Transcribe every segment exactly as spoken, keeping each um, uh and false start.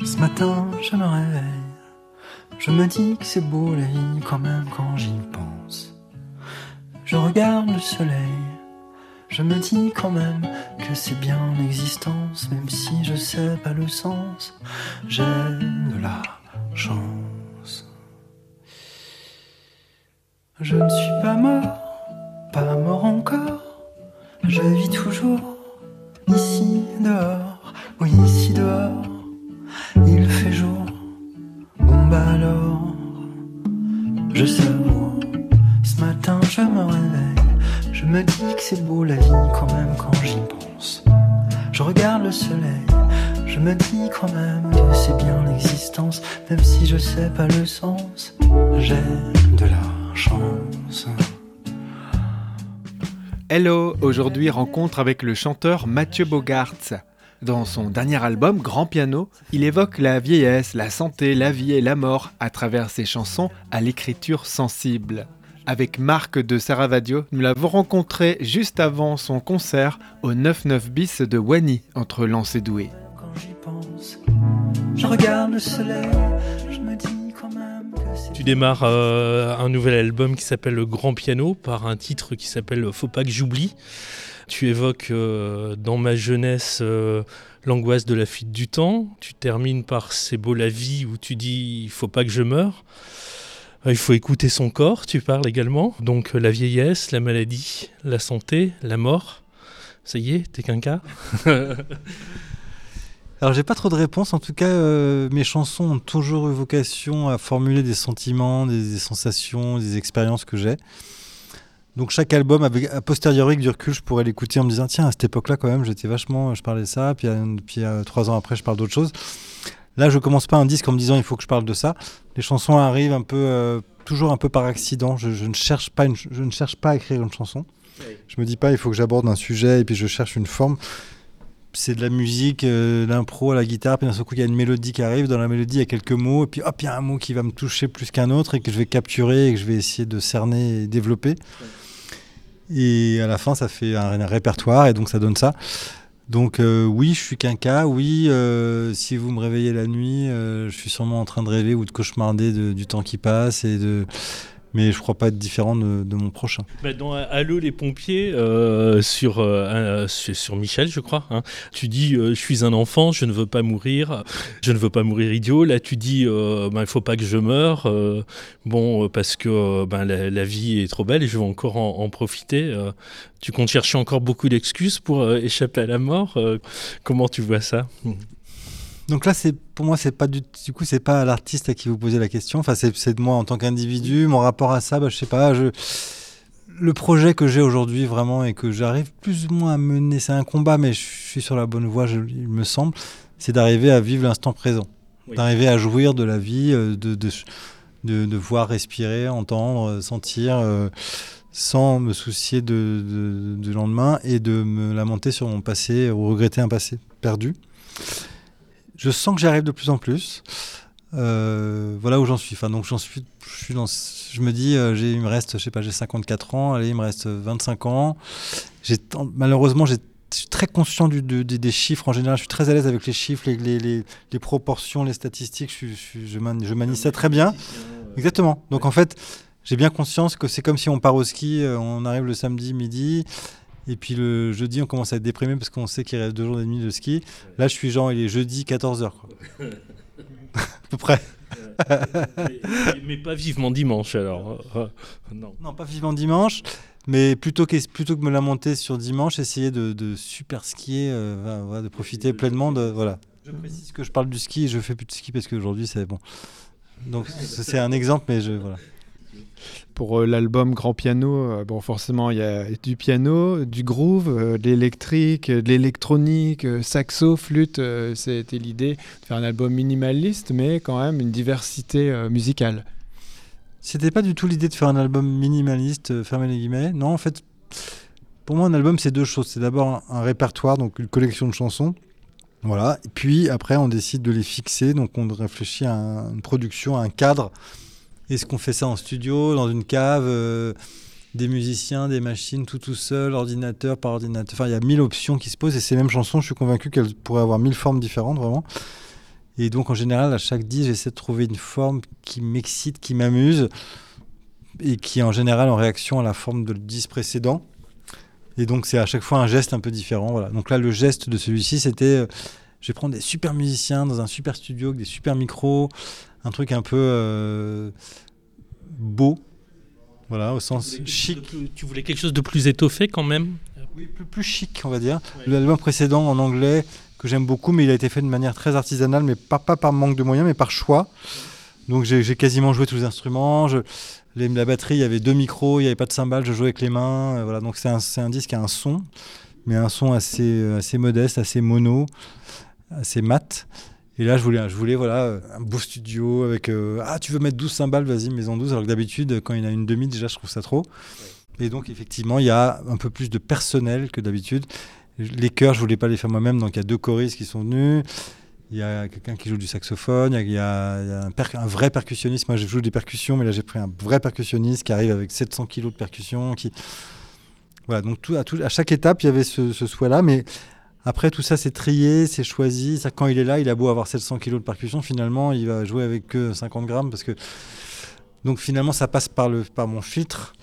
Ce matin, je me réveille, je me dis que c'est beau la vie quand même quand j'y pense. Je regarde le soleil, je me dis quand même que c'est bien l'existence, même si je sais pas le sens, j'ai de la chance. Je ne suis pas mort, pas mort encore, je vis toujours, ici dehors, oui ici dehors, il fait jour, bon bah alors, je savoure, ce matin je me réveille, je me dis que c'est beau la vie quand même quand j'y pense. Je regarde le soleil, je me dis quand même que c'est bien l'existence, même si je sais pas le sens, j'ai de la chance. Hello, aujourd'hui rencontre avec le chanteur Mathieu Bogaerts. Dans son dernier album, Grand Piano, il évoque la vieillesse, la santé, la vie et la mort à travers ses chansons à l'écriture sensible. Avec Marc de Serravadio, nous l'avons rencontré juste avant son concert au neuf neuf bis de Wany, entre Lens et Douai. Quand j'y pense, je regarde le soleil, je me dis quand même que c'est... Tu démarres euh, un nouvel album qui s'appelle Le Grand Piano par un titre qui s'appelle Faut pas que j'oublie. Tu évoques euh, dans ma jeunesse euh, l'angoisse de la fuite du temps. Tu termines par C'est beau la vie où tu dis il faut pas que je meure. Euh, il faut écouter son corps, tu parles également. Donc euh, la vieillesse, la maladie, la santé, la mort. Ça y est, t'es qu'un cas. Alors j'ai pas trop de réponses, en tout cas euh, mes chansons ont toujours eu vocation à formuler des sentiments, des, des sensations, des expériences que j'ai. Donc chaque album, avec, a posteriori, avec du recul, je pourrais l'écouter en me disant tiens, à cette époque-là quand même, j'étais vachement, je parlais de ça, puis, euh, puis euh, trois ans après, je parle d'autre chose. Là, je commence pas un disque en me disant il faut que je parle de ça. Les chansons arrivent un peu, euh, toujours un peu par accident. Je, je ne cherche pas, une, je ne cherche pas à écrire une chanson. Oui. Je me dis pas il faut que j'aborde un sujet et puis je cherche une forme. C'est de la musique, euh, l'impro à la guitare, puis d'un seul coup il y a une mélodie qui arrive, dans la mélodie il y a quelques mots, et puis hop, il y a un mot qui va me toucher plus qu'un autre et que je vais capturer et que je vais essayer de cerner et développer. Oui. Et à la fin ça fait un, un répertoire et donc ça donne ça. Donc euh, oui, je suis qu'un cas, oui, euh, si vous me réveillez la nuit, euh, je suis sûrement en train de rêver ou de cauchemarder de, du temps qui passe et de... Mais je ne crois pas être différent de, de mon prochain. Bah dans Allô les pompiers, euh, sur, euh, sur, sur Michel, je crois, hein, tu dis euh, « Je suis un enfant, je ne veux pas mourir, je ne veux pas mourir idiot ». Là, tu dis euh, « bah, il ne faut pas que je meure, euh, bon, parce que euh, bah, la, la vie est trop belle et je veux encore en, en profiter euh, ». Tu comptes chercher encore beaucoup d'excuses pour euh, échapper à la mort. Euh, comment tu vois ça ? Donc là, c'est, pour moi, c'est pas du, du coup, c'est pas à l'artiste à qui vous posez la question. Enfin, c'est, c'est de moi en tant qu'individu. Mon rapport à ça, bah, je sais pas. Je, le projet que j'ai aujourd'hui vraiment et que j'arrive plus ou moins à mener, c'est un combat, mais je suis sur la bonne voie, je, il me semble. C'est d'arriver à vivre l'instant présent, oui. D'arriver à jouir de la vie, de, de, de, de, de voir, respirer, entendre, sentir, euh, sans me soucier de, de, de lendemain et de me lamenter sur mon passé ou regretter un passé perdu. Je sens que j'y arrive de plus en plus. Euh, voilà où j'en suis. Enfin, donc j'en suis. Je suis dans. Je me dis, euh, j'ai, il me reste, je sais pas, j'ai cinquante-quatre ans. Allez, il me reste vingt-cinq ans. J'ai malheureusement, j'ai, je suis très conscient du, de, des, des chiffres en général. Je suis très à l'aise avec les chiffres, les, les, les, les proportions, les statistiques. Je, je, je, manie, je manie ça très bien. Exactement. Donc en fait, j'ai bien conscience que c'est comme si on part au ski. On arrive le samedi midi. Et puis le jeudi, on commence à être déprimé parce qu'on sait qu'il reste deux jours et demi de ski. Là, je suis genre, il est jeudi quatorze heures. Quoi. À peu près. mais, mais pas vivement dimanche, alors. Euh, non. non, pas vivement dimanche. Mais plutôt que, plutôt que me lamenter sur dimanche, essayer de, de super skier, euh, voilà, de profiter oui, pleinement de... Voilà. Je précise que je parle du ski et je fais plus de ski parce qu'aujourd'hui, c'est bon. Donc, c'est un exemple, mais je... Voilà. Pour euh, l'album Grand Piano, euh, bon, forcément, il y a du piano, du groove, euh, de l'électrique, de l'électronique, euh, saxo, flûte. Euh, c'était l'idée de faire un album minimaliste, mais quand même une diversité euh, musicale. C'était pas du tout l'idée de faire un album minimaliste, euh, fermez les guillemets. Non, en fait, pour moi, un album, c'est deux choses. C'est d'abord un, un répertoire, donc une collection de chansons. Voilà. Et puis, après, on décide de les fixer. Donc, on réfléchit à un, une production, à un cadre. Est-ce qu'on fait ça en studio, dans une cave, euh, des musiciens, des machines, tout tout seul, ordinateur par ordinateur. Enfin, il y a mille options qui se posent et ces mêmes chansons, je suis convaincu qu'elles pourraient avoir mille formes différentes, vraiment. Et donc en général, à chaque disque, j'essaie de trouver une forme qui m'excite, qui m'amuse, et qui est en général en réaction à la forme de le disque précédent. Et donc c'est à chaque fois un geste un peu différent. Voilà. Donc là, le geste de celui-ci, c'était, euh, je vais prendre des super musiciens dans un super studio, avec des super micros, un truc un peu euh, beau, voilà, au sens chic. Plus, tu voulais quelque chose de plus étoffé quand même? Oui, plus, plus chic, on va dire. Ouais. L'album précédent en anglais, que j'aime beaucoup, mais il a été fait de manière très artisanale, mais pas, pas par manque de moyens, mais par choix. Donc j'ai, j'ai quasiment joué tous les instruments. Je, les, la batterie, il y avait deux micros, il n'y avait pas de cymbales, je jouais avec les mains. Euh, voilà. Donc c'est un, c'est un disque qui a un son, mais un son assez, assez modeste, assez mono, assez mat. Et là, je voulais, je voulais voilà, un beau studio avec euh, « Ah, tu veux mettre douze cymbales, vas-y, mets-en douze ». Alors que d'habitude, quand il y en a une demi, déjà, je trouve ça trop. Et donc, effectivement, il y a un peu plus de personnel que d'habitude. Les chœurs, je voulais pas les faire moi-même, donc il y a deux choristes qui sont venus. Il y a quelqu'un qui joue du saxophone, il y a, il y a un, per- un vrai percussionniste. Moi, je joue des percussions, mais là, j'ai pris un vrai percussionniste qui arrive avec sept cents kilos de percussion. Qui... Voilà, donc tout, à, tout, à chaque étape, il y avait ce, ce souhait-là, mais après, tout ça, c'est trié, c'est choisi. Ça, quand il est là, il a beau avoir sept cents kilos de percussion, finalement, il va jouer avec que cinquante grammes, parce que... Donc, finalement, ça passe par, le, par mon filtre.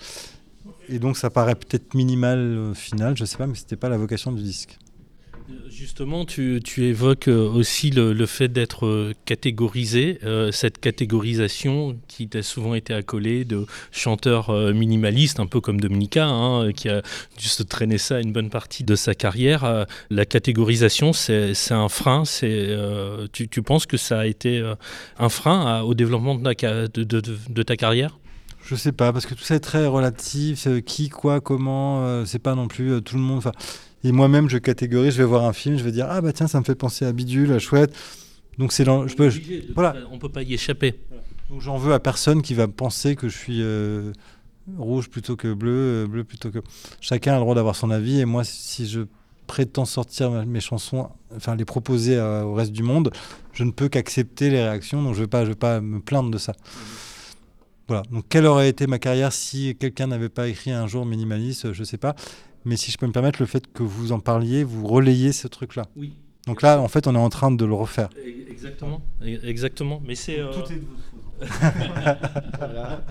Et donc ça paraît peut-être minimal au final, je sais pas, mais c'était pas la vocation du disque. Justement, tu, tu évoques aussi le, le fait d'être catégorisé, euh, cette catégorisation qui t'a souvent été accolée de chanteur euh, minimaliste, un peu comme Dominica, hein, qui a dû se traîner ça une bonne partie de sa carrière. Euh, la catégorisation, c'est, c'est un frein. C'est, euh, tu, tu penses que ça a été euh, un frein à, au développement de, la, de, de, de, de ta carrière ? Je sais pas, parce que tout ça est très relatif, c'est qui, quoi, comment, euh, c'est pas non plus euh, tout le monde. Et moi-même, je catégorise, je vais voir un film, je vais dire, ah bah tiens, ça me fait penser à Bidule, à Chouette. Donc c'est l'en... je peux, je... voilà. On peut pas y échapper. Donc j'en veux à personne qui va penser que je suis euh, rouge plutôt que bleu, euh, bleu plutôt que... Chacun a le droit d'avoir son avis, et moi, si je prétends sortir mes chansons, enfin les proposer à, au reste du monde, je ne peux qu'accepter les réactions, donc je vais pas, je vais pas me plaindre de ça. Voilà. Donc, quelle aurait été ma carrière si quelqu'un n'avait pas écrit un jour minimaliste, je ne sais pas. Mais si je peux me permettre, le fait que vous en parliez, vous relayez ce truc-là. Oui. Donc là, en fait, on est en train de le refaire. Exactement. Exactement. Mais c'est. Euh... Tout est de votre faute. Voilà.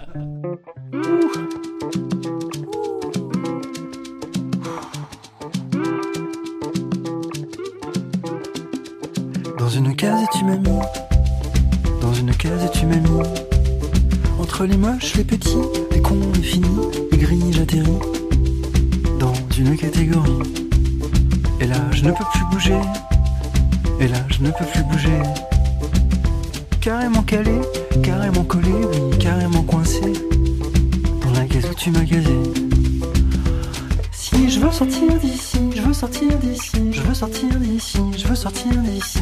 Dans une case, tu m'as mis. Dans une case, tu m'as mis. Entre les moches, les petits, les cons, les finis, les gris, j'atterris dans une catégorie. Et là, je ne peux plus bouger. Et là, je ne peux plus bouger. Carrément calé, carrément collé, oui, carrément coincé dans la case où tu m'as casé. Si je veux sortir d'ici, je veux sortir d'ici, je veux sortir d'ici, je veux sortir d'ici.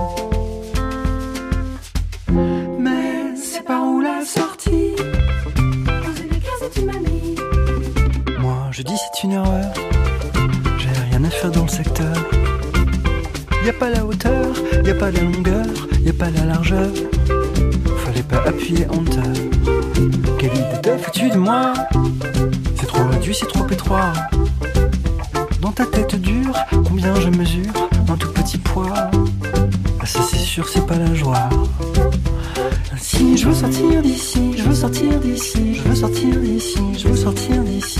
Mais c'est par où la sortie? Dans une case tu m'as mis. Moi je dis c'est une erreur. J'ai rien à faire dans le secteur. Y a pas la hauteur, y a pas la longueur, y a pas la largeur. Fallait pas appuyer enter. Quelle idée t'as foutu de moi? C'est trop réduit, c'est trop étroit. Dans ta tête dure, combien je mesure? Un tout petit poids. Ah ça c'est sûr, c'est pas la joie. Si je veux sortir d'ici, je veux sortir d'ici, je veux sortir d'ici, je veux sortir d'ici.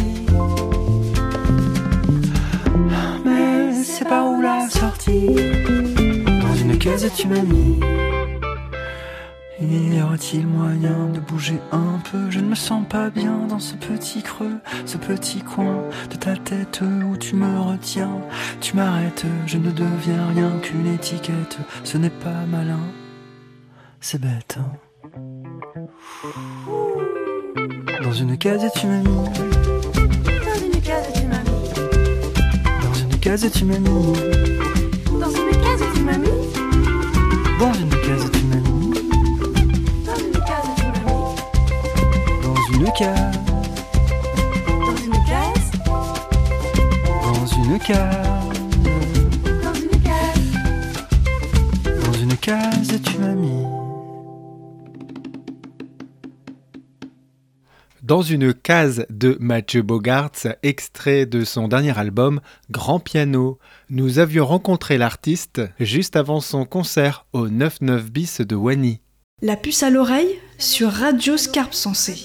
Mais c'est par où la sortie? Dans une case tu m'as mis. Y aura-t-il moyen de bouger un peu? Je ne me sens pas bien dans ce petit creux, ce petit coin de ta tête où tu me retiens. Tu m'arrêtes, je ne deviens rien qu'une étiquette. Ce n'est pas malin, c'est bête. Dans une case tu m'as mis. Dans une case tu m'as mis. Dans une case tu m'as mis. Dans une case tu m'as mis. Dans une case tu m'as mis. Dans une case tu m'as mis. Dans une case. Dans une case. Dans une case. Dans une case. Dans une case tu m'as mis. Dans une case de Mathieu Bogaerts, extrait de son dernier album Grand Piano. Nous avions rencontré l'artiste juste avant son concert au neuf neuf bis de Wany. La puce à l'oreille sur Radio Scarpe Sensée.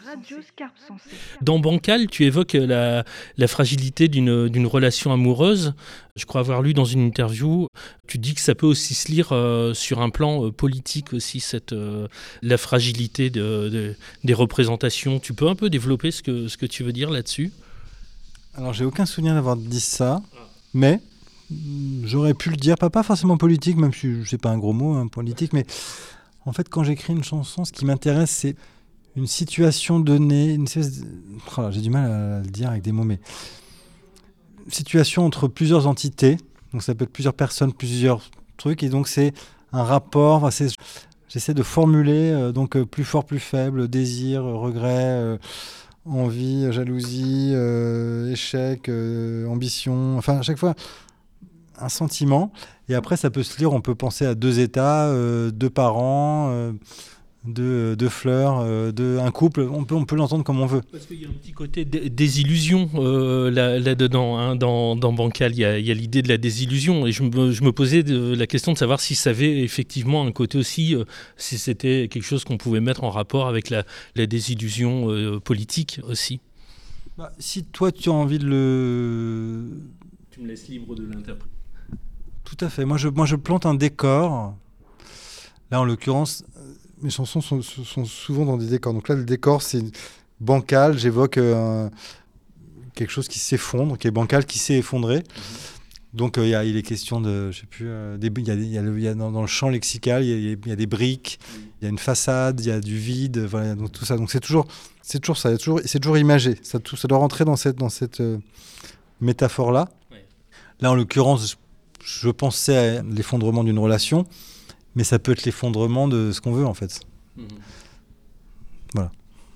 Dans Bancal, tu évoques la, la fragilité d'une, d'une relation amoureuse. Je crois avoir lu dans une interview, tu dis que ça peut aussi se lire euh, sur un plan euh, politique aussi, cette, euh, la fragilité de, de, des représentations. Tu peux un peu développer ce que, ce que tu veux dire là-dessus ? Alors, j'ai aucun souvenir d'avoir dit ça, mais j'aurais pu le dire, pas, pas forcément politique, même si c'est pas un gros mot, hein, politique, mais en fait, quand j'écris une chanson, ce qui m'intéresse, c'est une situation donnée, une espèce de... oh là, j'ai du mal à le dire avec des mots, mais une situation entre plusieurs entités, donc ça peut être plusieurs personnes, plusieurs trucs, et donc c'est un rapport, enfin, c'est... j'essaie de formuler, euh, donc euh, plus fort, plus faible, désir, euh, regret, euh, envie, jalousie, euh, échec, euh, ambition, enfin à chaque fois un sentiment, et après ça peut se lire, on peut penser à deux états, euh, deux parents, euh, De, de fleurs, euh, de un couple, on peut, on peut l'entendre comme on veut. Parce qu'il y a un petit côté dé- désillusion euh, là, là-dedans, hein, dans, dans Bancal, il y a, il y a l'idée de la désillusion, et je me, je me posais de, la question de savoir si ça avait effectivement un côté aussi, euh, si c'était quelque chose qu'on pouvait mettre en rapport avec la, la désillusion euh, politique aussi. Bah, si toi tu as envie de le... Tu me laisses libre de l'interpréter. Tout à fait, moi je, moi je plante un décor, là en l'occurrence... Mes chansons sont, sont souvent dans des décors. Donc là, le décor, c'est bancal. J'évoque euh, quelque chose qui s'effondre, qui est bancal, qui s'est effondré. Mmh. Donc, euh, y a, il est question de, je sais plus, euh, des, y a, y a le, y a dans, dans le champ lexical, il y, y, y a des briques, il mmh. y a une façade, il y a du vide, voilà, donc tout ça. Donc c'est toujours, c'est toujours ça. Y a toujours, c'est toujours imagé. Ça, tout, ça doit rentrer dans cette, dans cette euh, métaphore-là. Ouais. Là, en l'occurrence, je, je pensais à l'effondrement d'une relation. Mais ça peut être l'effondrement de ce qu'on veut, en fait. Mmh. Voilà.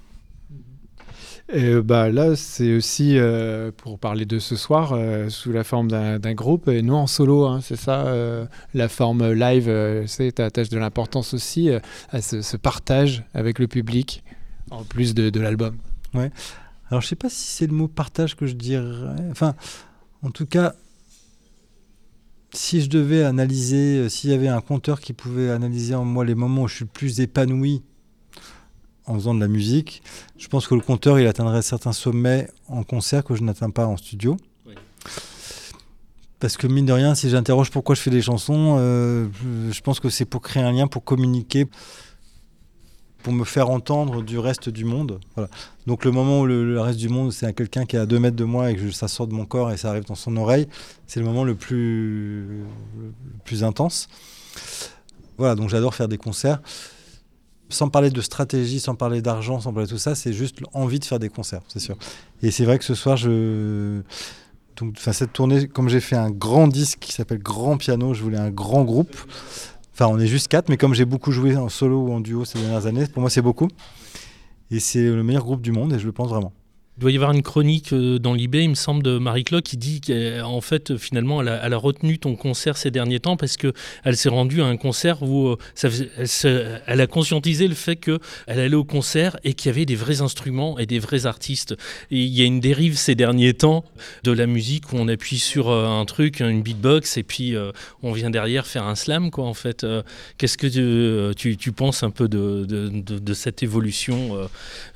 Et bah là, c'est aussi, euh, pour parler de ce soir, euh, sous la forme d'un, d'un groupe, et nous en solo, hein, c'est ça, euh, la forme live, euh, tu attaches de l'importance aussi euh, à ce, ce partage avec le public, en plus de, de l'album. Ouais. Alors, je ne sais pas si c'est le mot partage que je dirais. Enfin, en tout cas... Si je devais analyser, euh, s'il y avait un compteur qui pouvait analyser en moi les moments où je suis le plus épanoui en faisant de la musique, je pense que le compteur il atteindrait certains sommets en concert que je n'atteins pas en studio. Oui. Parce que mine de rien, si j'interroge pourquoi je fais des chansons, euh, je pense que c'est pour créer un lien, pour communiquer, pour me faire entendre du reste du monde. Voilà. Donc le moment où le, le reste du monde, c'est quelqu'un qui est à deux mètres de moi et que je, ça sort de mon corps et ça arrive dans son oreille, c'est le moment le plus, le plus intense. Voilà, donc j'adore faire des concerts. Sans parler de stratégie, sans parler d'argent, sans parler de tout ça, c'est juste l'envie de faire des concerts, c'est sûr. Et c'est vrai que ce soir, je... Donc, cette tournée, comme j'ai fait un grand disque qui s'appelle Grand Piano, je voulais un grand groupe. Enfin, on est juste quatre, mais comme j'ai beaucoup joué en solo ou en duo ces dernières années, pour moi, c'est beaucoup. Et c'est le meilleur groupe du monde, et je le pense vraiment. Il doit y avoir une chronique dans l'I B, il me semble, de Marie-Claude qui dit qu'en fait, finalement, elle a, elle a retenu ton concert ces derniers temps parce qu'elle s'est rendue à un concert où ça faisait, elle, se, elle a conscientisé le fait qu'elle allait au concert et qu'il y avait des vrais instruments et des vrais artistes. Et il y a une dérive ces derniers temps de la musique où on appuie sur un truc, une beatbox, et puis euh, on vient derrière faire un slam, quoi, en fait. Euh, qu'est-ce que tu, tu, tu penses un peu de, de, de, de cette évolution euh,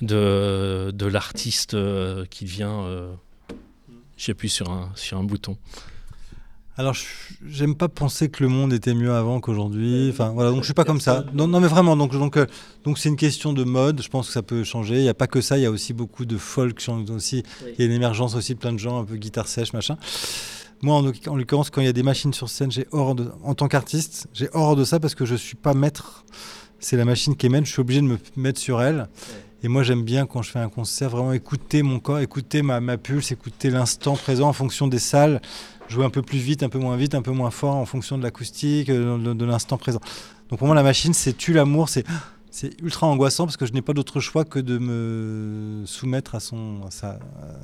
de, de l'artiste euh, qui vient, euh, j'appuie sur un, sur un bouton. Alors, je, j'aime pas penser que le monde était mieux avant qu'aujourd'hui. Enfin, voilà, donc je suis pas comme ça. Non, non mais vraiment, donc, donc, euh, donc c'est une question de mode. Je pense que ça peut changer. Il y a pas que ça. Il y a aussi beaucoup de folk aussi. Oui. Il y a une émergence aussi de plein de gens, un peu guitare sèche, machin. Moi, en, en l'occurrence, quand il y a des machines sur scène, j'ai hors de, en tant qu'artiste, j'ai hors de ça parce que je suis pas maître. C'est la machine qui est maître. Je suis obligé de me mettre sur elle. Ouais. Et moi, j'aime bien, quand je fais un concert, vraiment écouter mon corps, écouter ma, ma pulse, écouter l'instant présent en fonction des salles, jouer un peu plus vite, un peu moins vite, un peu moins fort en fonction de l'acoustique, de, de, de l'instant présent. Donc pour moi, la machine, c'est tue l'amour, c'est, c'est ultra angoissant parce que je n'ai pas d'autre choix que de me soumettre à, son, à, sa,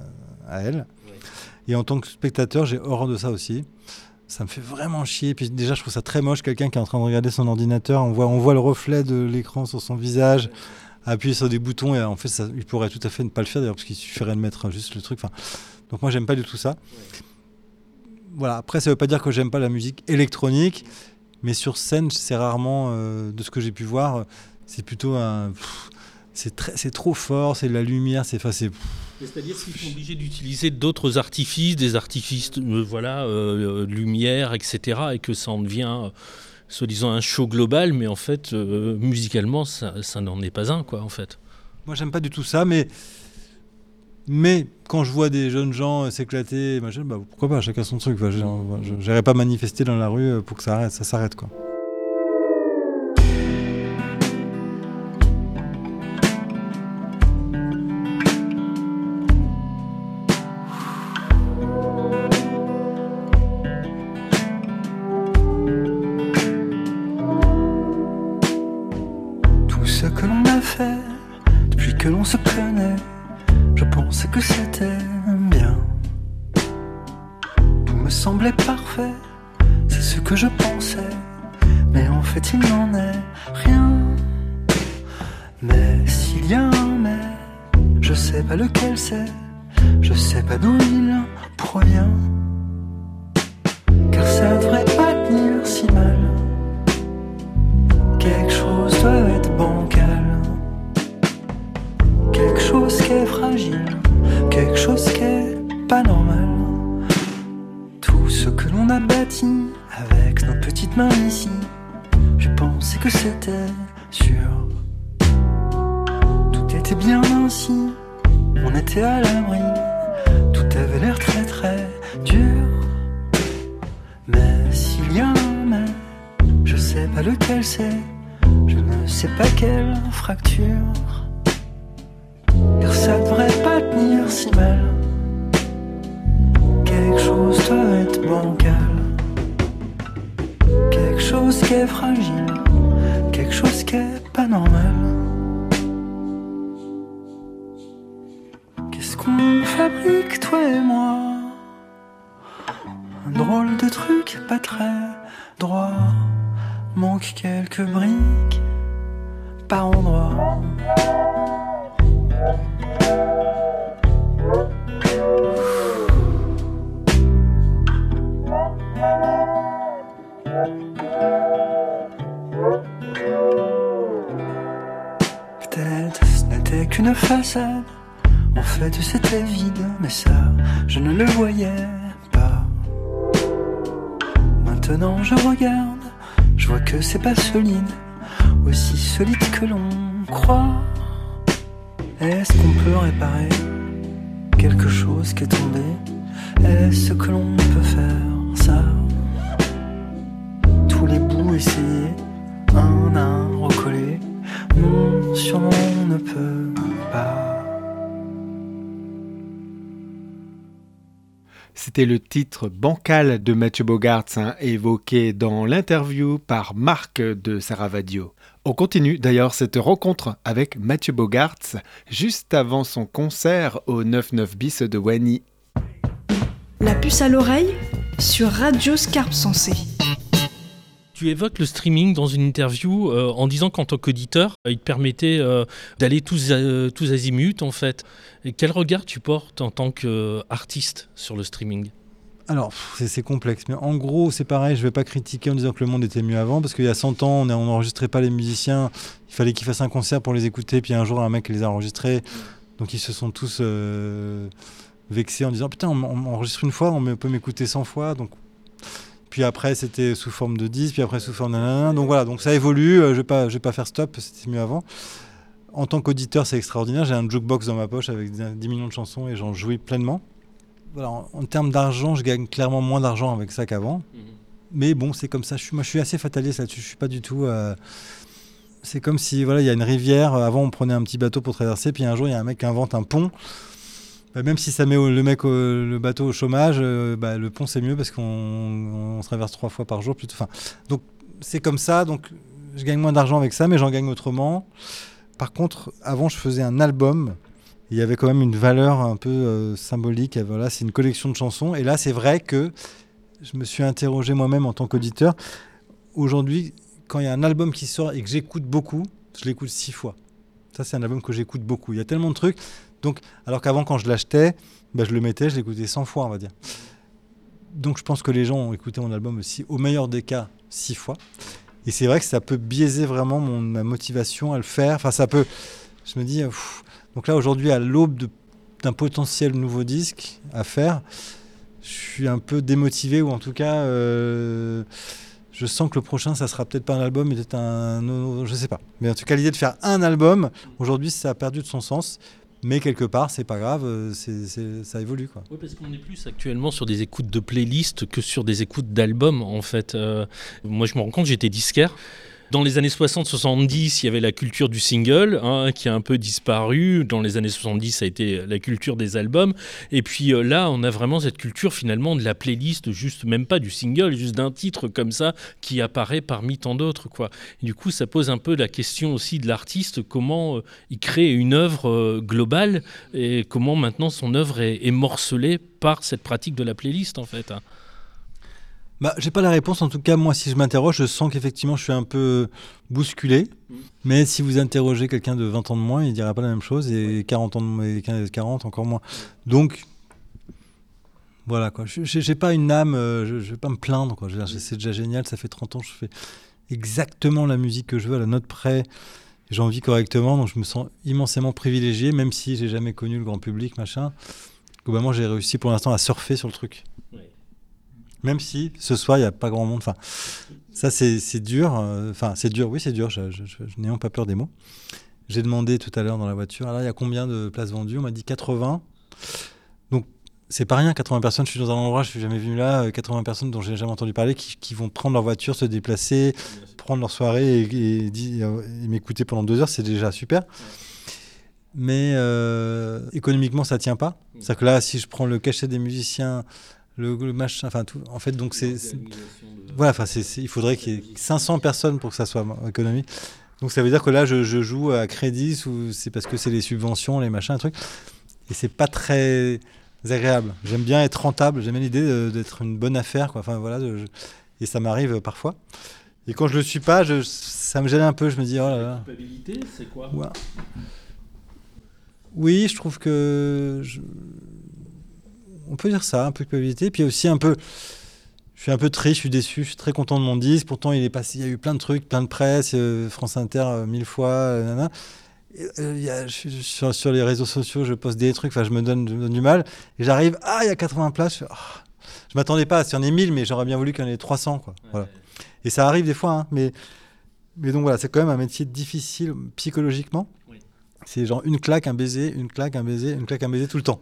à elle. Oui. Et en tant que spectateur, j'ai horreur de ça aussi. Ça me fait vraiment chier. Puis déjà, je trouve ça très moche, quelqu'un qui est en train de regarder son ordinateur, on voit, on voit le reflet de l'écran sur son visage. à appuyer sur des boutons et en fait ça, il pourrait tout à fait ne pas le faire d'ailleurs parce qu'il suffirait de mettre juste le truc. Enfin, donc moi j'aime pas du tout ça. Ouais. Voilà. Après ça veut pas dire que j'aime pas la musique électronique, mais sur scène c'est rarement euh, de ce que j'ai pu voir, c'est plutôt un, pff, c'est très, c'est trop fort, c'est de la lumière, c'est, enfin c'est. C'est-à-dire qu'ils sont obligés d'utiliser d'autres artifices, des artifices, euh, voilà, euh, lumière, et cetera, et que ça en devient, euh, soi-disant, un show global, mais en fait, euh, musicalement, ça, ça n'en est pas un, quoi, en fait. Moi, j'aime pas du tout ça, mais, mais quand je vois des jeunes gens s'éclater, machin, bah, pourquoi pas, chacun son truc. Enfin, je n'irai pas manifester dans la rue pour que ça arrête, ça s'arrête, quoi. Que l'on se connaît, je pensais que c'était bien. Tout me semblait parfait, c'est ce que je pensais, mais en fait il n'en est rien. Mais s'il y a un mais, je sais pas lequel c'est, je sais pas d'où il provient. Car ça devrait pas tenir si mal, quelque chose doit être bancal. Quelque chose qui est fragile, quelque chose qui est pas normal. Tout ce que l'on a bâti avec nos petites mains ici, je pensais que c'était sûr. Tout était bien ainsi, on était à l'abri, tout avait l'air très très dur. Mais s'il y a un mais, je sais pas lequel c'est, je ne sais pas quelle fracture. Car ça devrait pas tenir si mal, quelque chose doit être bancal. Quelque chose qui est fragile, quelque chose qui est pas normal. Qu'est-ce qu'on fabrique toi et moi? Un drôle de truc pas très droit, manque quelques briques par endroit. Peut-être ce n'était qu'une façade, en fait c'était vide, mais ça je ne le voyais pas. Maintenant je regarde, je vois que c'est pas solide, aussi solide que l'on croit. Est-ce qu'on peut réparer quelque chose qui est tombé? Est-ce que l'on peut faire ça? Tous les bouts essayés, un à un recollés, non, sûrement on ne peut pas. C'était le titre Bancal de Mathieu Bogaerts, hein, évoqué dans l'interview par Marc de Saravadio. On continue d'ailleurs cette rencontre avec Mathieu Bogaerts juste avant son concert au neuf-neuf bis de Wany. La puce à l'oreille sur Radio Scarpe Sensée. Tu évoques le streaming dans une interview euh, en disant qu'en tant qu'auditeur, il te permettait euh, d'aller tous, euh, tous azimuts en fait. Et quel regard tu portes en tant qu'artiste sur le streaming ? Alors, c'est, c'est complexe, mais en gros, c'est pareil, je ne vais pas critiquer en disant que le monde était mieux avant, parce qu'il y a cent ans, on n'enregistrait pas les musiciens, il fallait qu'ils fassent un concert pour les écouter, puis un jour, un mec les a enregistrés, donc ils se sont tous euh, vexés en disant « Putain, on, on enregistre une fois, on peut m'écouter cent fois », donc... Puis après, c'était sous forme de disque, puis après sous forme de nanana. Donc voilà, donc ça évolue, je ne vais pas, je vais pas faire stop, c'était mieux avant. En tant qu'auditeur, c'est extraordinaire, j'ai un jukebox dans ma poche avec dix millions de chansons et j'en jouis pleinement. Voilà, en, en termes d'argent, je gagne clairement moins d'argent avec ça qu'avant. Mmh. Mais bon, c'est comme ça. Je suis, moi, je suis assez fataliste là-dessus. Je suis pas du tout. Euh... C'est comme si, voilà, il y a une rivière. Avant, on prenait un petit bateau pour traverser, puis un jour, il y a un mec qui invente un pont. Bah, même si ça met au, le mec, au, le bateau au chômage, euh, bah, le pont c'est mieux parce qu'on on traverse trois fois par jour plutôt. Enfin, donc c'est comme ça. Donc je gagne moins d'argent avec ça, mais j'en gagne autrement. Par contre, avant, je faisais un album. Il y avait quand même une valeur un peu euh, symbolique. Et voilà, c'est une collection de chansons. Et là, c'est vrai que je me suis interrogé moi-même en tant qu'auditeur. Aujourd'hui, quand il y a un album qui sort et que j'écoute beaucoup, je l'écoute six fois. Ça, c'est un album que j'écoute beaucoup. Il y a tellement de trucs. Donc, alors qu'avant, quand je l'achetais, bah, je le mettais, je l'écoutais cent fois, on va dire. Donc, je pense que les gens ont écouté mon album aussi, au meilleur des cas, six fois. Et c'est vrai que ça peut biaiser vraiment mon, ma motivation à le faire. Enfin, ça peut... Je me dis... Pff. Donc là, aujourd'hui, à l'aube de, d'un potentiel nouveau disque à faire, je suis un peu démotivé, ou en tout cas... Euh, je sens que le prochain, ça sera peut-être pas un album, mais peut-être un... Je sais pas. Mais en tout cas, l'idée de faire un album, aujourd'hui, ça a perdu de son sens. Mais quelque part, c'est pas grave, c'est, c'est, ça évolue, quoi. Oui, parce qu'on est plus actuellement sur des écoutes de playlists que sur des écoutes d'albums, en fait. Euh, moi, je me rends compte, j'étais disquaire. Dans les années soixante soixante-dix, il y avait la culture du single, hein, qui a un peu disparu. Dans les années soixante-dix, ça a été la culture des albums. Et puis euh, là, on a vraiment cette culture finalement de la playlist, juste même pas du single, juste d'un titre comme ça qui apparaît parmi tant d'autres, quoi. Et du coup, ça pose un peu la question aussi de l'artiste, comment euh, il crée une œuvre euh, globale et comment maintenant son œuvre est, est morcelée par cette pratique de la playlist, en fait. Bah, j'ai pas la réponse, en tout cas moi si je m'interroge je sens qu'effectivement je suis un peu bousculé, mmh. mais si vous interrogez quelqu'un de vingt ans de moins il dira pas la même chose, et ouais. quarante ans de moins, et quarante encore moins, donc voilà quoi, je, j'ai pas une âme, je, je vais pas me plaindre quoi. Je veux dire, c'est déjà génial, ça fait trente ans que je fais exactement la musique que je veux à la note près, j'en vis correctement, donc je me sens immensément privilégié, même si j'ai jamais connu le grand public machin, globalement j'ai réussi pour l'instant à surfer sur le truc. Ouais. Même si ce soir il n'y a pas grand monde, enfin ça c'est, c'est dur, enfin euh, c'est dur, oui c'est dur, je, je, je, je n'ai pas peur des mots. J'ai demandé tout à l'heure dans la voiture, alors il y a combien de places vendues, on m'a dit quatre-vingts, donc c'est pas rien, quatre-vingts personnes, je suis dans un endroit, je suis jamais venu là, quatre-vingts personnes dont j'ai jamais entendu parler, qui, qui vont prendre leur voiture, se déplacer, prendre leur soirée et, et, et, et m'écouter pendant deux heures, c'est déjà super. Mais euh, économiquement ça tient pas, c'est-à-dire que là si je prends le cachet des musiciens, le, le machin, enfin tout, en fait donc c'est, c'est voilà, enfin c'est, c'est, il faudrait qu'il y ait cinq cents personnes pour que ça soit économique, donc ça veut dire que là je, je joue à crédit, ou c'est parce que c'est les subventions, les machins, les trucs, et c'est pas très agréable. J'aime bien être rentable, j'aime bien l'idée de, d'être une bonne affaire, quoi. Enfin voilà, de, je, et ça m'arrive parfois, et quand je le suis pas, je, ça me gêne un peu, je me dis oh là là. La culpabilité, c'est quoi? Ouais. Oui, je trouve que je... on peut dire ça, un peu de culpabilité, puis aussi un peu, je suis un peu triste, je suis déçu, je suis très content de mon disque, pourtant il est passé, il y a eu plein de trucs, plein de presse, euh, France Inter euh, mille fois, euh, nanana. Et, euh, y a, je, sur, sur les réseaux sociaux, je poste des trucs, enfin je me donne, je me donne du mal, et j'arrive, ah il y a quatre-vingts places, je, oh, je m'attendais pas à s'il y en ait mille, mais j'aurais bien voulu qu'il y en ait trois cents, quoi. Ouais. Voilà. Et ça arrive des fois, hein, mais, mais donc voilà, c'est quand même un métier difficile psychologiquement. Oui. C'est genre une claque, un baiser, une claque, un baiser, une claque, un baiser tout le temps.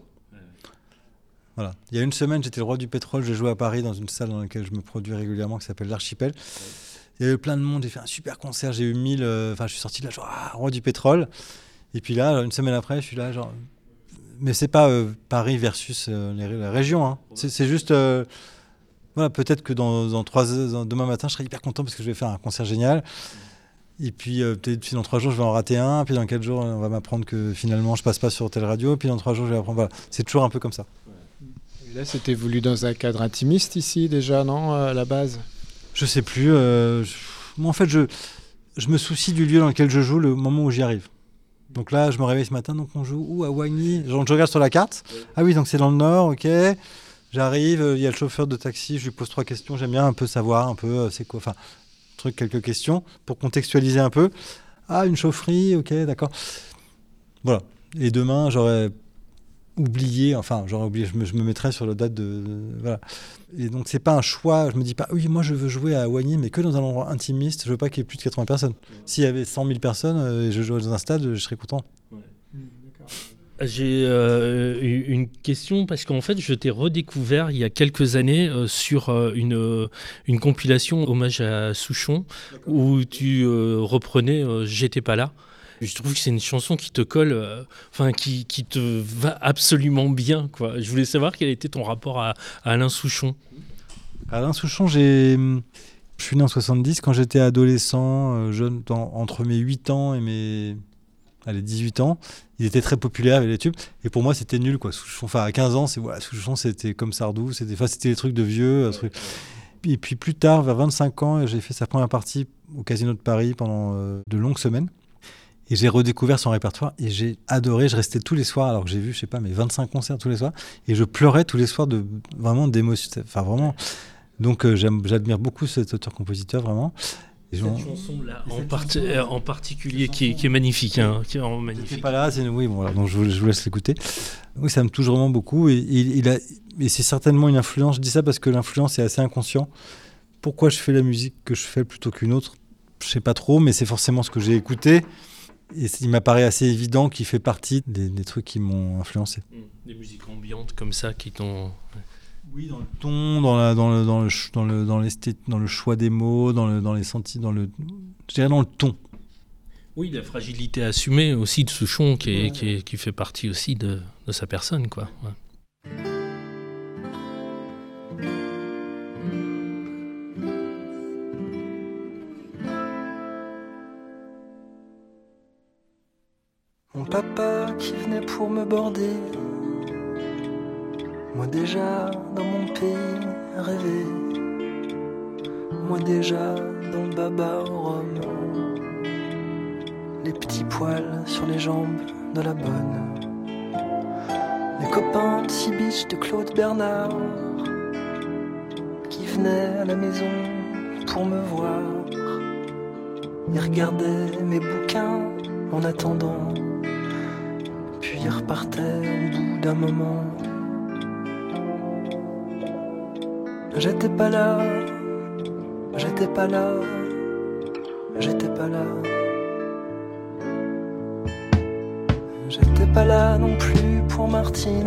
Voilà. Il y a une semaine, j'étais le roi du pétrole, j'ai joué à Paris dans une salle dans laquelle je me produis régulièrement qui s'appelle l'Archipel. Ouais. Il y avait plein de monde, j'ai fait un super concert, j'ai eu mille, enfin euh, je suis sorti de là genre ah, roi du pétrole. Et puis là, une semaine après, je suis là genre, mais c'est pas euh, Paris versus euh, les, la région, hein. Ouais. C'est, c'est juste, euh... voilà, peut-être que dans, dans trois heures, demain matin, je serai hyper content parce que je vais faire un concert génial. Ouais. Et puis euh, peut-être puis dans trois jours, je vais en rater un. Puis dans quatre jours, on va m'apprendre que finalement, je passe pas sur telle radio. Puis dans trois jours, je vais apprendre. Voilà, c'est toujours un peu comme ça. Et là, c'était voulu dans un cadre intimiste ici déjà, non, à la base? Je sais plus. Euh, je... Moi, en fait, je, je me soucie du lieu dans lequel je joue le moment où j'y arrive. Donc là, je me réveille ce matin, donc on joue où? À Wagny. Genre, je regarde sur la carte. Ouais. Ah oui, donc c'est dans le nord, ok. J'arrive, il euh, y a le chauffeur de taxi, je lui pose trois questions. J'aime bien un peu savoir, un peu, euh, c'est quoi, enfin, truc, quelques questions pour contextualiser un peu. Ah, une chaufferie, ok, d'accord. Voilà. Et demain, j'aurais oublié, enfin, j'aurais oublié, je me, je me mettrais sur la date de, de. Voilà. Et donc, c'est pas un choix, je me dis pas, oui, moi, je veux jouer à Wagny, mais que dans un endroit intimiste, je veux pas qu'il y ait plus de quatre-vingts personnes. Ouais. S'il y avait cent mille personnes euh, et je jouais dans un stade, je serais content. Ouais. Mmh, d'accord. J'ai euh, une question parce qu'en fait, je t'ai redécouvert il y a quelques années euh, sur euh, une, euh, une compilation hommage à Souchon. D'accord. Où tu euh, reprenais euh, J'étais pas là. Je trouve que c'est une chanson qui te colle, enfin euh, qui, qui te va absolument bien, quoi. Je voulais savoir quel était ton rapport à, à Alain Souchon. Alain Souchon, j'ai... je suis né en soixante-dix. Quand j'étais adolescent, euh, jeune, dans, entre mes huit ans et mes allez, dix-huit ans, il était très populaire avec les tubes. Et pour moi, c'était nul, quoi. Souchon, enfin, à quinze ans, c'est, voilà, Souchon, c'était comme Sardou, c'était, enfin, c'était des trucs de vieux. Ouais, truc. Ouais. Et puis plus tard, vers vingt-cinq ans, j'ai fait sa première partie au Casino de Paris pendant euh, de longues semaines. Et j'ai redécouvert son répertoire et j'ai adoré. Je restais tous les soirs, alors que j'ai vu, je sais pas, mais vingt-cinq concerts tous les soirs. Et je pleurais tous les soirs de vraiment d'émotion. Enfin, vraiment. Donc, euh, j'aime, j'admire beaucoup cet auteur-compositeur, vraiment. Et cette j'en... chanson-là, et en, cette part... chanson, en particulier, qui est, qui est magnifique. Hein, qui est vraiment magnifique. J'étais pas là, c'est... oui, bon, voilà, donc je vous, je vous laisse l'écouter. Oui, ça me touche vraiment beaucoup. Et, il, il a... et c'est certainement une influence. Je dis ça parce que l'influence est assez inconscient. Pourquoi je fais la musique que je fais plutôt qu'une autre ? Je sais pas trop, mais c'est forcément ce que j'ai écouté. Et il m'apparaît assez évident qu'il fait partie des, des trucs qui m'ont influencé. Des musiques ambiantes comme ça qui t'ont... Oui, dans le ton, dans, la, dans, le, dans, le, dans, le, dans, dans le choix des mots, dans, le, dans les sentis, dans le, je dirais dans le ton. Oui, la fragilité assumée aussi de Souchon qui, est, qui, est, qui fait partie aussi de, de sa personne, quoi. Ouais. Mon papa qui venait pour me border, moi déjà dans mon pays rêvé, moi déjà dans le baba au rhum, les petits poils sur les jambes de la bonne, les copains de Sibich de Claude Bernard qui venaient à la maison pour me voir, ils regardaient mes bouquins en attendant, puis ils repartaient au bout d'un moment. J'étais pas là, j'étais pas là, j'étais pas là. J'étais pas là non plus pour Martine.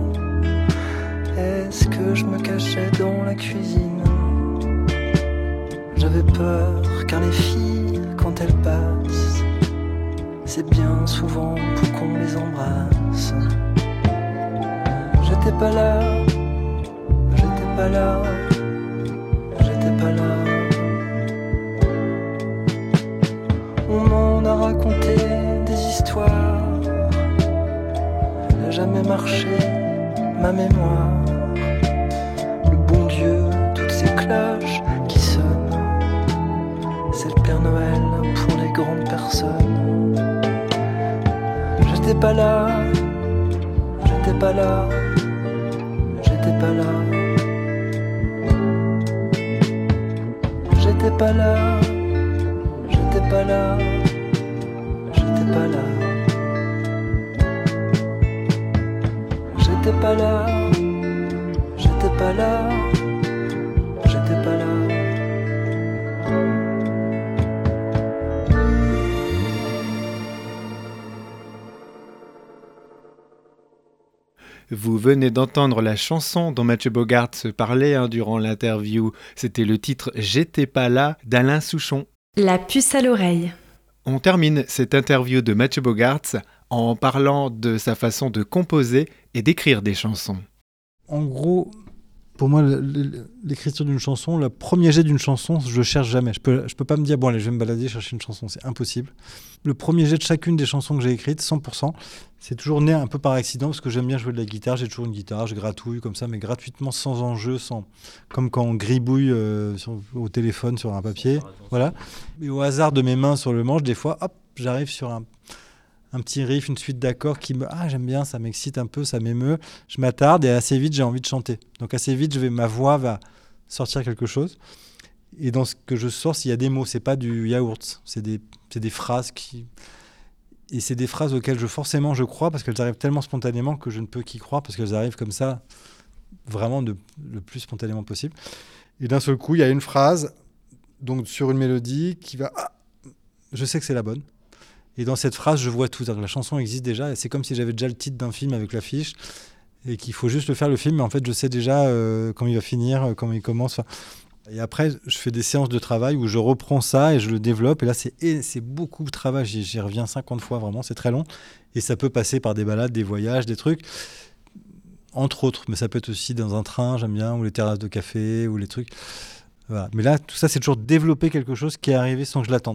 Est-ce que je me cachais dans la cuisine? J'avais peur car les filles, quand elles passent, c'est bien souvent pour qu'on les embrasse. J'étais pas là, j'étais pas là, j'étais pas là. On m'en a raconté des histoires, n'a jamais marché ma mémoire. Le bon Dieu, toutes ces cloches qui sonnent, c'est le Père Noël pour les grandes personnes. J'étais pas là, j'étais pas là, j'étais pas là. J'étais pas là, j'étais pas là, j'étais pas là. J'étais pas là, j'étais pas là, j'étais pas là. Vous venez d'entendre la chanson dont Mathieu Bogart se parlait hein, durant l'interview. C'était le titre « J'étais pas là » d'Alain Souchon. La puce à l'oreille. On termine cette interview de Mathieu Bogart en parlant de sa façon de composer et d'écrire des chansons. En gros, pour moi, l'écriture d'une chanson, le premier jet d'une chanson, je ne cherche jamais. Je peux, je peux pas me dire, bon allez, je vais me balader, chercher une chanson, c'est impossible. Le premier jet de chacune des chansons que j'ai écrites, cent pour cent, c'est toujours né un peu par accident, parce que j'aime bien jouer de la guitare, j'ai toujours une guitare, je gratouille comme ça, mais gratuitement, sans enjeu, sans... comme quand on gribouille euh, sur, au téléphone sur un papier. Voilà. Et au hasard de mes mains sur le manche, des fois, hop, j'arrive sur un... un petit riff, une suite d'accords qui me... Ah, j'aime bien, ça m'excite un peu, ça m'émeut. Je m'attarde et assez vite, j'ai envie de chanter. Donc assez vite, je vais, ma voix va sortir quelque chose. Et dans ce que je sors, il y a des mots, c'est pas du yaourt. C'est des, c'est des phrases qui... Et c'est des phrases auxquelles je, forcément je crois, parce qu'elles arrivent tellement spontanément que je ne peux qu'y croire, parce qu'elles arrivent comme ça, vraiment de, le plus spontanément possible. Et d'un seul coup, il y a une phrase, donc sur une mélodie, qui va... Ah, je sais que c'est la bonne. Et dans cette phrase, je vois tout. La chanson existe déjà. Et c'est comme si j'avais déjà le titre d'un film avec l'affiche et qu'il faut juste le faire le film. Mais en fait, je sais déjà euh, comment il va finir, euh, comment il commence. Et après, je fais des séances de travail où je reprends ça et je le développe. Et là, c'est, et c'est beaucoup de travail. J'y, j'y reviens cinquante fois, vraiment. C'est très long. Et ça peut passer par des balades, des voyages, des trucs. Entre autres. Mais ça peut être aussi dans un train, j'aime bien, ou les terrasses de café, ou les trucs. Voilà. Mais là, tout ça, c'est toujours développer quelque chose qui est arrivé sans que je l'attende.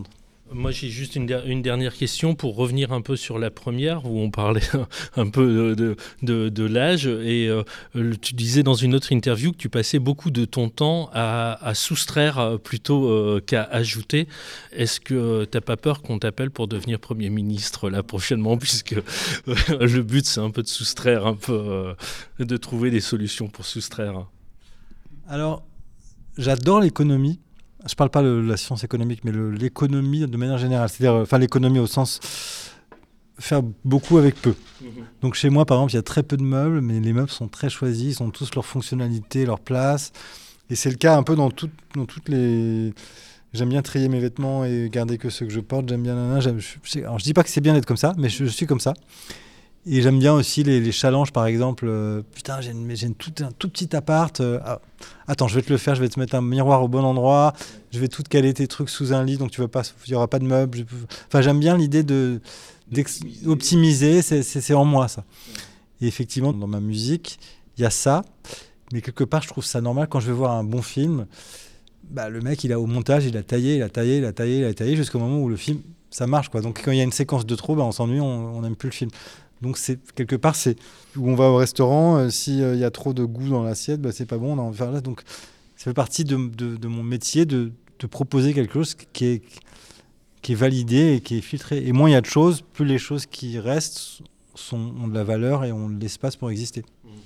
Moi, j'ai juste une, der- une dernière question pour revenir un peu sur la première, où on parlait un peu de, de, de l'âge. Et euh, tu disais dans une autre interview que tu passais beaucoup de ton temps à, à soustraire plutôt euh, qu'à ajouter. Est-ce que tu n'as pas peur qu'on t'appelle pour devenir Premier ministre là prochainement, puisque euh, le but, c'est un peu de soustraire, un peu, euh, de trouver des solutions pour soustraire. Alors, j'adore l'économie. Je ne parle pas de la science économique, mais le, l'économie de manière générale. C'est-à-dire, enfin, l'économie au sens faire beaucoup avec peu. Mmh. Donc, chez moi, par exemple, il y a très peu de meubles, mais les meubles sont très choisis. Ils ont tous leur fonctionnalité, leur place. Et c'est le cas un peu dans, tout, dans toutes les... J'aime bien trier mes vêtements et garder que ceux que je porte. J'aime bien... Nana, j'aime... Je... Alors, je ne dis pas que c'est bien d'être comme ça, mais je, je suis comme ça. Et j'aime bien aussi les, les challenges, par exemple. Euh, putain, j'ai, une, j'ai une tout, un tout petit appart. Euh, ah, attends, je vais te le faire. Je vais te mettre un miroir au bon endroit. Je vais tout te caler tes trucs sous un lit, donc tu vas pas, il y aura pas de meubles. Je, enfin, j'aime bien l'idée de d'optimiser. C'est, c'est, c'est en moi ça. Et effectivement, dans ma musique, il y a ça. Mais quelque part, je trouve ça normal quand je vais voir un bon film. Bah, le mec, il a au montage, il a taillé, il a taillé, il a taillé, il a taillé, jusqu'au moment où le film, ça marche, quoi. Donc quand il y a une séquence de trop, bah, on s'ennuie, on n'aime plus le film. Donc c'est quelque part, c'est où on va au restaurant, euh, s'il euh, y a trop de goût dans l'assiette, bah, c'est pas bon, on a envie de faire là. Donc ça fait partie de, de, de mon métier de, de proposer quelque chose qui est, qui est validé et qui est filtré. Et moins il y a de choses, plus les choses qui restent sont, ont de la valeur et ont de l'espace pour exister.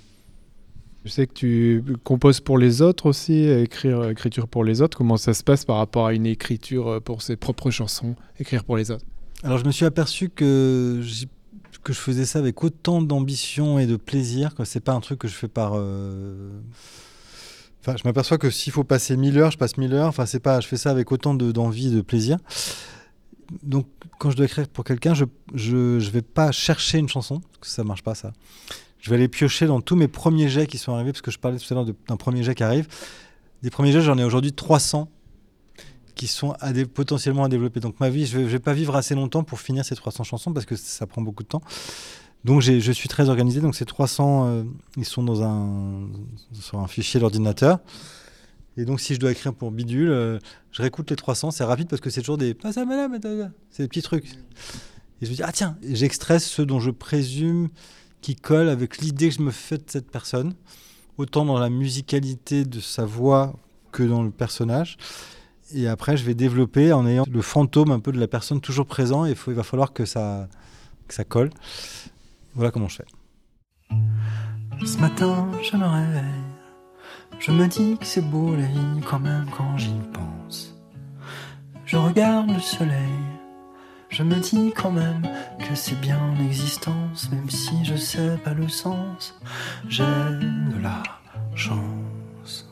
Je sais que tu composes pour les autres aussi, écrire, écriture pour les autres. Comment ça se passe par rapport à une écriture pour ses propres chansons, écrire pour les autres? Alors je me suis aperçu que j'ai que je faisais ça avec autant d'ambition et de plaisir, que c'est pas un truc que je fais par... Euh... Enfin, je m'aperçois que s'il faut passer mille heures, je passe mille heures. Enfin, c'est pas... Je fais ça avec autant de, d'envie et de plaisir. Donc, quand je dois écrire pour quelqu'un, je, je, je vais pas chercher une chanson, parce que ça marche pas, ça. Je vais aller piocher dans tous mes premiers jets qui sont arrivés, parce que je parlais tout à l'heure de, d'un premier jet qui arrive. Des premiers jets, j'en ai aujourd'hui trois cents qui sont à des, potentiellement à développer. Donc ma vie, je ne vais, vais pas vivre assez longtemps pour finir ces trois cents chansons parce que ça prend beaucoup de temps. Donc j'ai, je suis très organisé. Donc ces trois cents, euh, ils sont dans un, sur un fichier d'ordinateur. Et donc si je dois écrire pour Bidule, euh, je réécoute les trois cents. C'est rapide parce que c'est toujours des... Ah, ça, madame, c'est des petits trucs. Et je me dis, ah tiens, et j'extrais ceux dont je présume qui collent avec l'idée que je me fais de cette personne, autant dans la musicalité de sa voix que dans le personnage. Et après, je vais développer en ayant le fantôme un peu de la personne toujours présent. Et il, faut, il va falloir que ça, que ça colle. Voilà comment je fais. Ce matin, je me réveille. Je me dis que c'est beau la vie quand même quand j'y pense. Je regarde le soleil. Je me dis quand même que c'est bien l'existence. Même si je sais pas le sens, j'ai de la chance.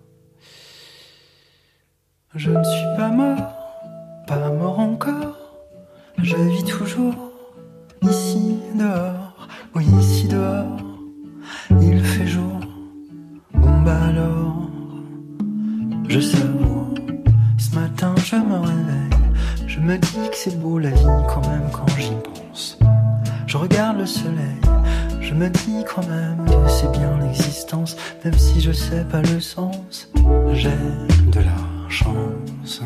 Je ne suis pas mort, pas mort encore. Je vis toujours, ici dehors, oui ici dehors. Il fait jour, bon bah alors, je savoure. Ce matin je me réveille, je me dis que c'est beau la vie quand même quand j'y pense. Je regarde le soleil, je me dis quand même que c'est bien l'existence. Même si je sais pas le sens, j'ai de la chance.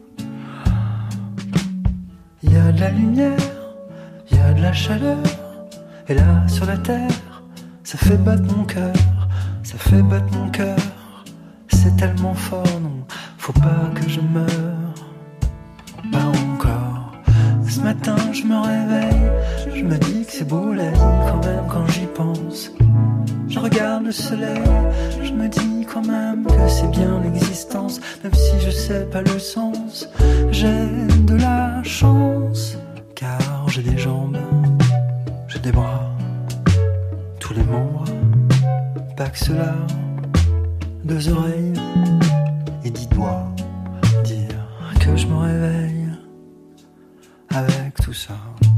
Il y a de la lumière, il y a de la chaleur. Et là sur la terre, ça fait battre mon cœur, ça fait battre mon cœur. C'est tellement fort, non, faut pas que je meure, pas encore. Ce matin je me réveille, je me dis que c'est beau la vie quand même quand j'y pense. Je regarde le soleil, je me dis quand même que c'est bien l'existence. Même si je sais pas le sens, j'ai de la chance. Car j'ai des jambes, j'ai des bras, tous les membres, pas que cela. Deux oreilles et dix doigts, dire que je me réveille avec tout ça.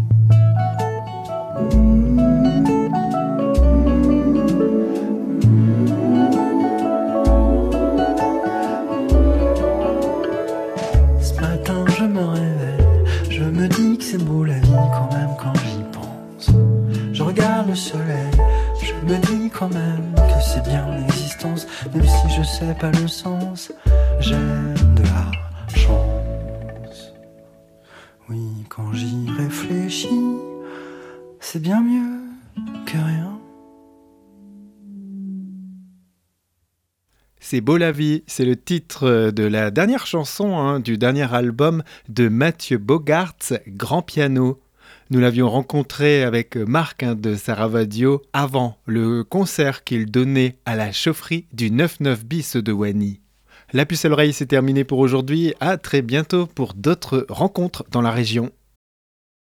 Ce matin je me réveille, je me dis que c'est beau la vie quand même quand j'y pense. Je regarde le soleil, je me dis quand même que c'est bien l'existence. Même si je sais pas le sens, j'ai de la chance. Oui, quand j'y réfléchis, c'est bien mieux que rien. C'est beau la vie, c'est le titre de la dernière chanson hein, du dernier album de Mathieu Bogaerts, Grand Piano. Nous l'avions rencontré avec Marc hein, de Saravadio avant le concert qu'il donnait à la chaufferie du neuf neuf bis de Wany. La puce à l'oreille, c'est terminé pour aujourd'hui. À très bientôt pour d'autres rencontres dans la région.